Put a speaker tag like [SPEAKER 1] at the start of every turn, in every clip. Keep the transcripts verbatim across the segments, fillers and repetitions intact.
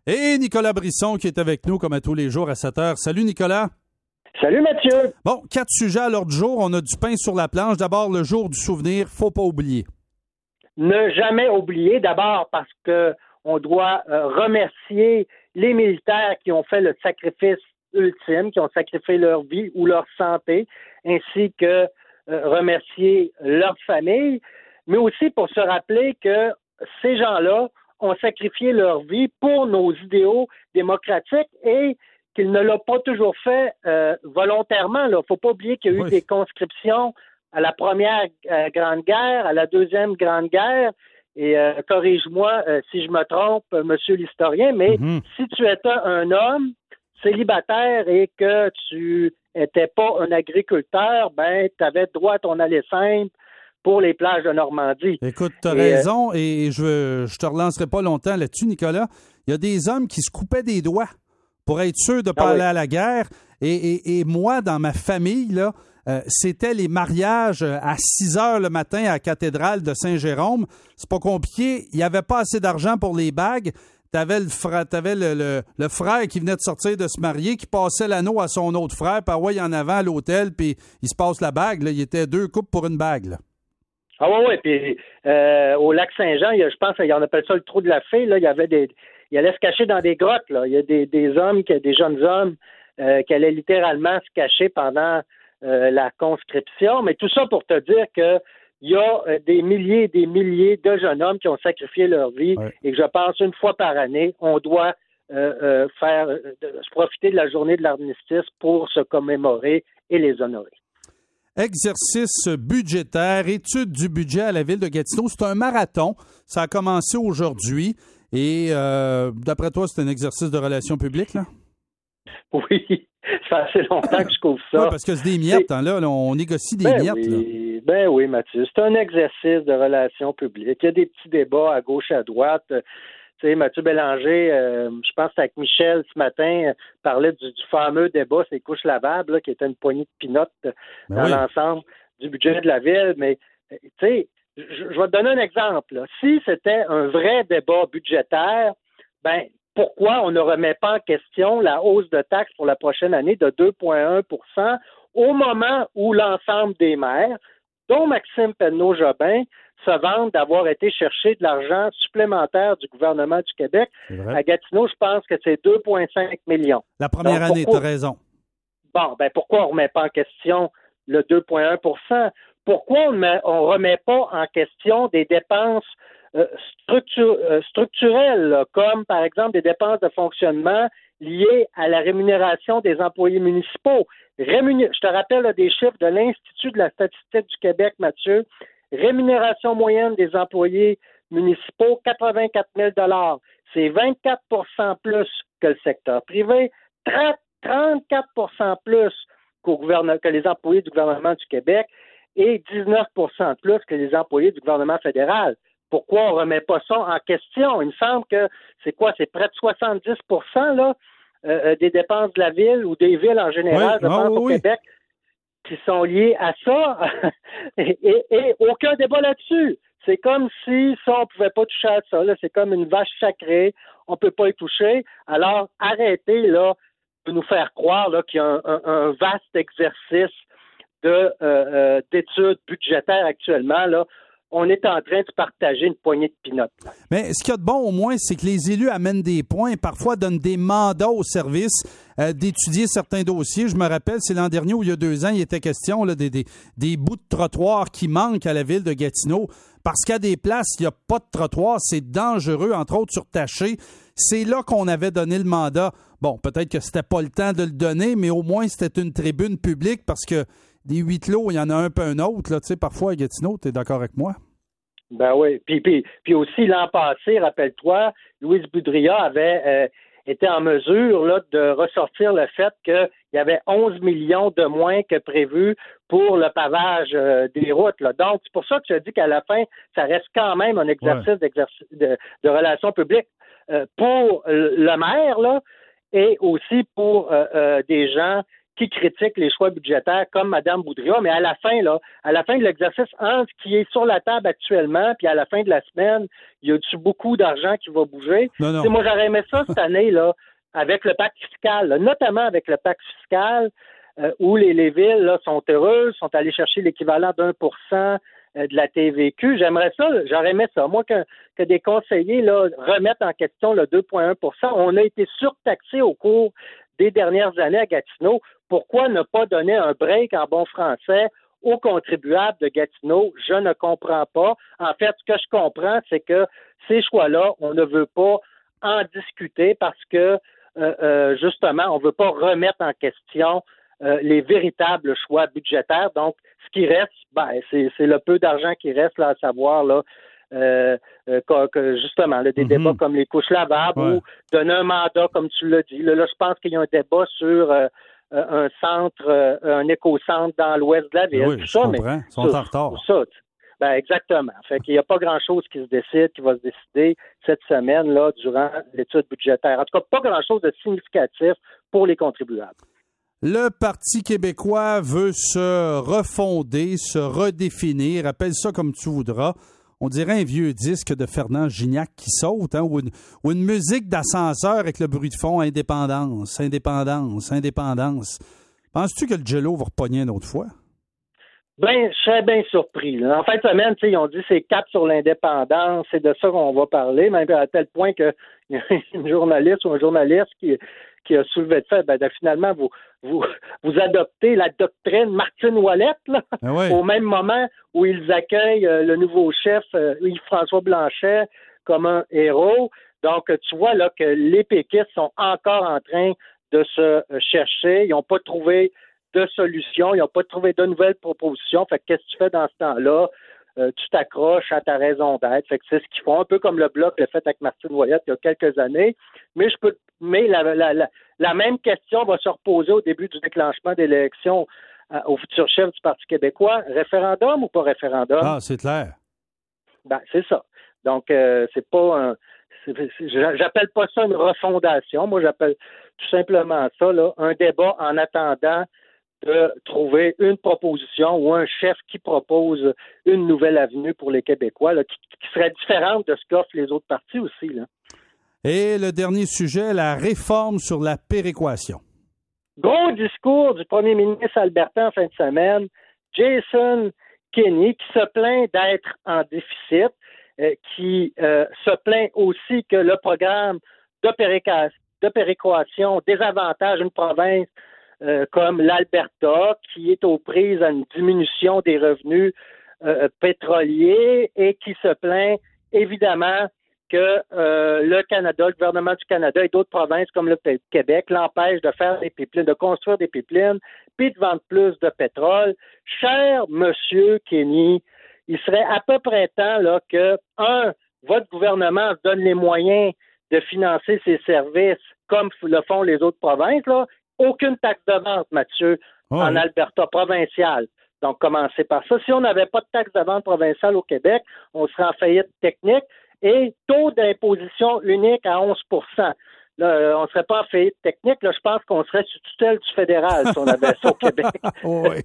[SPEAKER 1] Et Nicolas Brisson qui est avec nous comme à tous les jours à sept heures. Salut Nicolas.
[SPEAKER 2] Salut Mathieu.
[SPEAKER 1] Bon, quatre sujets à l'ordre du jour. On a du pain sur la planche. D'abord, le jour du souvenir, faut pas oublier.
[SPEAKER 2] Ne jamais oublier, d'abord parce que on doit euh, remercier les militaires qui ont fait le sacrifice ultime, qui ont sacrifié leur vie ou leur santé, ainsi que euh, remercier leur famille, mais aussi pour se rappeler que ces gens-là ont sacrifié leur vie pour nos idéaux démocratiques et qu'ils ne l'ont pas toujours fait euh, volontairement. Il ne faut pas oublier qu'il y a eu
[SPEAKER 1] oui.
[SPEAKER 2] des conscriptions à la première euh, Grande Guerre, à la deuxième Grande Guerre, et euh, corrige-moi euh, si je me trompe, euh, monsieur l'historien, mais mm-hmm. si tu étais un homme célibataire et que tu n'étais pas un agriculteur, ben tu avais droit à ton aller simple pour les plages de Normandie.
[SPEAKER 1] Écoute, tu as raison, euh, et je je te relancerai pas longtemps là-dessus, Nicolas. Il y a des hommes qui se coupaient des doigts pour être sûr de ne pas ah aller oui. à la guerre. Et, et, et moi, dans ma famille, là, euh, c'était les mariages à six heures le matin à la cathédrale de Saint-Jérôme. C'est pas compliqué. Il n'y avait pas assez d'argent pour les bagues. T'avais le, fra- t'avais le, le, le frère qui venait de sortir de se marier, qui passait l'anneau à son autre frère, puis ouais, il en avant à l'hôtel, puis il se passe la bague. Là. Il était deux couples pour une bague. Là.
[SPEAKER 2] Ah oui, oui. Puis euh, au lac Saint-Jean, il y a, je pense qu'on appelle ça le trou de la fée. Là, il y avait des. Il allait se cacher dans des grottes. Là. Il y a des, des hommes, des jeunes hommes euh, qui allaient littéralement se cacher pendant euh, la conscription. Mais tout ça pour te dire que il y a euh, des milliers et des milliers de jeunes hommes qui ont sacrifié leur vie ouais. et que je pense une fois par année, on doit euh, euh, faire euh, se profiter de la journée de l'armistice pour se commémorer et les honorer.
[SPEAKER 1] Exercice budgétaire, étude du budget à la ville de Gatineau. C'est un marathon. Ça a commencé aujourd'hui. Et euh, d'après toi, c'est un exercice de relations publiques, là?
[SPEAKER 2] Oui, ça fait assez longtemps que je couvre ça.
[SPEAKER 1] Oui, parce que c'est des miettes, hein, là, là. On négocie des
[SPEAKER 2] ben
[SPEAKER 1] miettes,
[SPEAKER 2] oui,
[SPEAKER 1] là.
[SPEAKER 2] Ben oui, Mathieu. C'est un exercice de relations publiques. Il y a des petits débats à gauche, à droite. Tu sais, Mathieu Bélanger, euh, je pense que avec Michel ce matin, euh, parlait du, du fameux débat sur les couches lavables, là, qui était une poignée de pinottes euh, ben dans oui. l'ensemble du budget de la ville. Mais, tu sais, je, je vais te donner un exemple. Là. Si c'était un vrai débat budgétaire, ben pourquoi on ne remet pas en question la hausse de taxes pour la prochaine année de deux virgule un pour cent au moment où l'ensemble des maires, dont Maxime Penneau-Jobin, se vantent d'avoir été chercher de l'argent supplémentaire du gouvernement du Québec. À Gatineau, je pense que c'est deux virgule cinq millions.
[SPEAKER 1] La première Donc, année, tu as raison.
[SPEAKER 2] Bon, ben pourquoi on ne remet pas en question le deux virgule un pour cent? Pourquoi on ne remet pas en question des dépenses euh, structure, euh, structurelles, là, comme par exemple des dépenses de fonctionnement liées à la rémunération des employés municipaux? Rémuné- Je te rappelle là, des chiffres de l'Institut de la statistique du Québec, Mathieu. Rémunération moyenne des employés municipaux, quatre-vingt-quatre mille dollars. C'est vingt-quatre pour cent plus que le secteur privé, trente-quatre pour cent plus qu'au gouverne- que les employés du gouvernement du Québec et dix-neuf pour cent de plus que les employés du gouvernement fédéral. Pourquoi on ne remet pas ça en question? Il me semble que c'est quoi? C'est près de soixante-dix pour cent là, euh, des dépenses de la ville ou des villes en général,
[SPEAKER 1] oui,
[SPEAKER 2] je pense,
[SPEAKER 1] oh,
[SPEAKER 2] au
[SPEAKER 1] oui.
[SPEAKER 2] Québec, qui sont liées à ça. et, et, et aucun débat là-dessus. C'est comme si ça, on ne pouvait pas toucher à ça. Là. C'est comme une vache sacrée. On ne peut pas y toucher. Alors, arrêtez là, de nous faire croire là, qu'il y a un, un, un vaste exercice de, euh, euh, d'études budgétaires actuellement. Là. On est en train de partager une poignée de pinottes.
[SPEAKER 1] Mais ce qu'il y a de bon, au moins, c'est que les élus amènent des points, parfois donnent des mandats au service euh, d'étudier certains dossiers. Je me rappelle, c'est l'an dernier ou il y a deux ans, il était question là, des, des, des bouts de trottoirs qui manquent à la ville de Gatineau. Parce qu'à des places, il n'y a pas de trottoir, c'est dangereux, entre autres sur Taché. C'est là qu'on avait donné le mandat. Bon, peut-être que c'était pas le temps de le donner, mais au moins c'était une tribune publique parce que des huit lots, il y en a un peu un autre. Là, tu sais, parfois à Gatineau, tu es d'accord avec moi?
[SPEAKER 2] Ben oui. Puis, puis, puis aussi, l'an passé, rappelle-toi, Louise Boudria avait euh, été en mesure là, de ressortir le fait qu'il y avait onze millions de moins que prévu pour le pavage euh, des routes. Là. Donc, c'est pour ça que je dis qu'à la fin, ça reste quand même un exercice ouais. d'exercice de, de relations publiques euh, pour le maire là, et aussi pour euh, euh, des gens qui critiquent les choix budgétaires comme Mme Boudria, mais à la fin, là, à la fin de l'exercice, entre ce qui est sur la table actuellement, puis à la fin de la semaine, il y a beaucoup d'argent qui va bouger.
[SPEAKER 1] Non, non.
[SPEAKER 2] Moi, j'aurais aimé ça cette année, là, avec le pacte fiscal, là, notamment avec le pacte fiscal, euh, où les, les villes là, sont heureuses, sont allées chercher l'équivalent d'un pour cent de la T V Q. J'aimerais ça, j'aurais aimé ça. Moi, que, que des conseillers là, remettent en question le deux virgule un pour cent. On a été surtaxés au cours des dernières années à Gatineau. Pourquoi ne pas donner un break en bon français aux contribuables de Gatineau? Je ne comprends pas. En fait, ce que je comprends, c'est que ces choix-là, on ne veut pas en discuter parce que, euh, euh, justement, on ne veut pas remettre en question euh, les véritables choix budgétaires. Donc, ce qui reste, ben, c'est, c'est le peu d'argent qui reste, là, à savoir, là, Euh, euh, que, que justement, là, des mm-hmm. débats comme les couches lavables ouais. ou donner un mandat, comme tu l'as dit. Là, là je pense qu'il y a un débat sur euh, un centre, euh, un éco-centre dans l'ouest de la ville.
[SPEAKER 1] Oui,
[SPEAKER 2] tout
[SPEAKER 1] je
[SPEAKER 2] ça,
[SPEAKER 1] comprends.
[SPEAKER 2] mais
[SPEAKER 1] Ils sont
[SPEAKER 2] ça,
[SPEAKER 1] en retard.
[SPEAKER 2] Ça, ben, exactement. Fait qu'il n'y a pas grand-chose qui se décide, qui va se décider cette semaine, là, durant l'étude budgétaire. En tout cas, pas grand-chose de significatif pour les contribuables.
[SPEAKER 1] Le Parti québécois veut se refonder, se redéfinir, appelle ça comme tu voudras. On dirait un vieux disque de Fernand Gignac qui saute, hein, ou, une, ou une musique d'ascenseur avec le bruit de fond, indépendance, indépendance, indépendance. Penses-tu que le Jello va repogner une autre fois?
[SPEAKER 2] Ben, je serais bien surpris. Là. En fin de semaine, ils ont dit c'est cap sur l'indépendance, c'est de ça qu'on va parler, même à tel point qu'il y a une journaliste ou un journaliste qui, qui a soulevé de fait, ben, de, finalement, vous, vous, vous adoptez la doctrine Martine Ouellette, là,
[SPEAKER 1] ah ouais.
[SPEAKER 2] au même moment où ils accueillent euh, le nouveau chef, euh, Yves-François Blanchet, comme un héros. Donc, tu vois là que les péquistes sont encore en train de se chercher. Ils n'ont pas trouvé de solution. Ils n'ont pas trouvé de nouvelles propositions. Fait que qu'est-ce que tu fais dans ce temps-là? Euh, tu t'accroches à ta raison d'être. Fait que c'est ce qu'ils font, un peu comme le Bloc l'a fait avec Martine Ouellette il y a quelques années. Mais je peux mais la, la, la, la même question va se reposer au début du déclenchement de l'élection euh, au futur chef du Parti québécois. Référendum ou pas référendum?
[SPEAKER 1] Ah, c'est clair.
[SPEAKER 2] Ben, c'est ça. Donc, euh, c'est pas un. C'est, c'est, j'appelle pas ça une refondation. Moi, j'appelle tout simplement ça là, un débat en attendant de trouver une proposition ou un chef qui propose une nouvelle avenue pour les Québécois, là, qui, qui serait différente de ce qu'offrent les autres partis aussi, là.
[SPEAKER 1] Et le dernier sujet, la réforme sur la péréquation.
[SPEAKER 2] Gros discours du premier ministre Alberta en fin de semaine, Jason Kenney, qui se plaint d'être en déficit, euh, qui euh, se plaint aussi que le programme de, péréca- de péréquation désavantage une province Euh, comme l'Alberta, qui est aux prises à une diminution des revenus euh, pétroliers et qui se plaint évidemment que euh, le Canada, le gouvernement du Canada et d'autres provinces comme le Québec l'empêchent de faire des pipelines, de construire des pipelines, puis de vendre plus de pétrole. Cher Monsieur Kenney, il serait à peu près temps là, que, un, votre gouvernement se donne les moyens de financer ses services comme le font les autres provinces, là. Aucune taxe de vente, Mathieu, oh, en oui. Alberta provinciale. Donc, commencez par ça. Si on n'avait pas de taxe de vente provinciale au Québec, on serait en faillite technique et taux d'imposition unique à onze pour cent. Là, on ne serait pas en faillite technique. Là, je pense qu'on serait sous tutelle du fédéral si on avait ça au Québec.
[SPEAKER 1] Oui.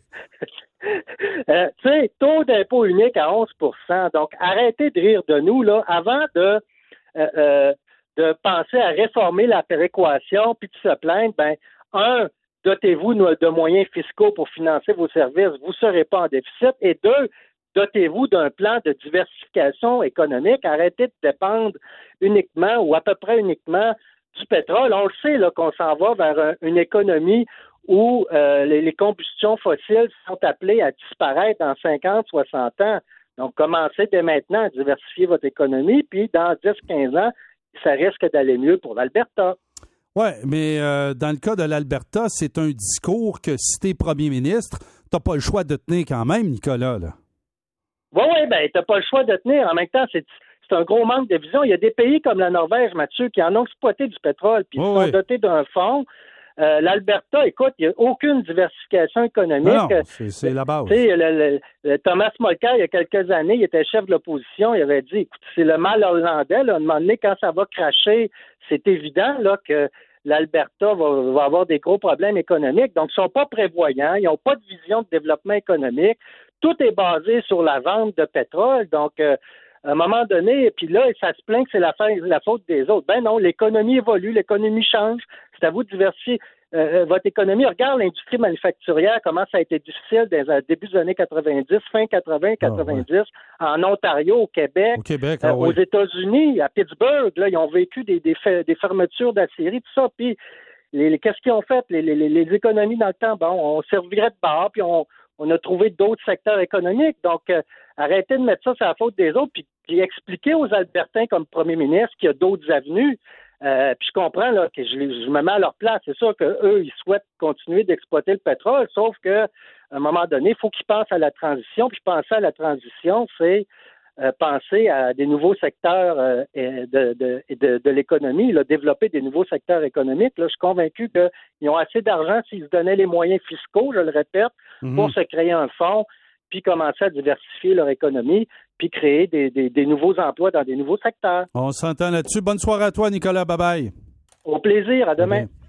[SPEAKER 2] euh, tu sais, taux d'impôt unique à onze pour cent. Donc, arrêtez de rire de nous, là, avant de... Euh, euh, de penser à réformer la péréquation puis de se plaindre, ben un, dotez-vous de moyens fiscaux pour financer vos services, vous ne serez pas en déficit. Et deux, dotez-vous d'un plan de diversification économique. Arrêtez de dépendre uniquement ou à peu près uniquement du pétrole. On le sait là, qu'on s'en va vers un, une économie où euh, les, les combustions fossiles sont appelées à disparaître dans cinquante, soixante ans. Donc, commencez dès maintenant à diversifier votre économie, puis dans dix, quinze ans, ça risque d'aller mieux pour l'Alberta.
[SPEAKER 1] Oui, mais euh, dans le cas de l'Alberta, c'est un discours que si tu es premier ministre, tu n'as pas le choix de tenir quand même, Nicolas. Là.
[SPEAKER 2] Oui, oui, bien, tu n'as pas le choix de tenir. En même temps, c'est, c'est un gros manque de vision. Il y a des pays comme la Norvège, Mathieu, qui en ont exploité du pétrole, puis ils oh, sont oui. dotés d'un fonds. Euh, L'Alberta, écoute, il n'y a aucune diversification économique.
[SPEAKER 1] Non, c'est, c'est la base.
[SPEAKER 2] Tu sais, le, le, le Thomas Mulcair, il y a quelques années, il était chef de l'opposition, il avait dit, écoute, c'est le mal hollandais, là, à un moment donné, quand ça va cracher, c'est évident là que l'Alberta va, va avoir des gros problèmes économiques. Donc, ils ne sont pas prévoyants, ils n'ont pas de vision de développement économique. Tout est basé sur la vente de pétrole. Donc, euh, à un moment donné, et puis là, ça se plaint que c'est la, la faute des autres. Ben non, l'économie évolue, l'économie change. C'est à vous de diversifier euh, votre économie. Regarde l'industrie manufacturière, comment ça a été difficile dans le début des années quatre-vingt-dix, fin quatre-vingts, quatre-vingt-dix, ah, ouais. En Ontario, au Québec,
[SPEAKER 1] au Québec
[SPEAKER 2] euh,
[SPEAKER 1] ah,
[SPEAKER 2] aux
[SPEAKER 1] oui.
[SPEAKER 2] États-Unis, à Pittsburgh, là, ils ont vécu des, des, des fermetures d'aciéries, tout ça. Puis, les, les, qu'est-ce qu'ils ont fait? Les, les, les économies dans le temps, bon, on servirait de bar, puis on, on a trouvé d'autres secteurs économiques. Donc, euh, arrêtez de mettre ça sur la faute des autres, puis, puis expliquer aux Albertains comme premier ministre qu'il y a d'autres avenues. Euh, puis je comprends là que je, je me mets à leur place. C'est sûr qu'eux, ils souhaitent continuer d'exploiter le pétrole, sauf que à un moment donné, il faut qu'ils pensent à la transition. Puis penser à la transition, c'est euh, penser à des nouveaux secteurs euh, de, de, de, de l'économie, là, développer des nouveaux secteurs économiques. Là, je suis convaincu qu'ils ont assez d'argent s'ils se donnaient les moyens fiscaux, je le répète, mm-hmm. pour se créer un fonds, puis commencer à diversifier leur économie, puis créer des, des, des nouveaux emplois dans des nouveaux secteurs.
[SPEAKER 1] On s'entend là-dessus. Bonne soirée à toi, Nicolas. Bye-bye.
[SPEAKER 2] Au plaisir. À demain. Bye-bye.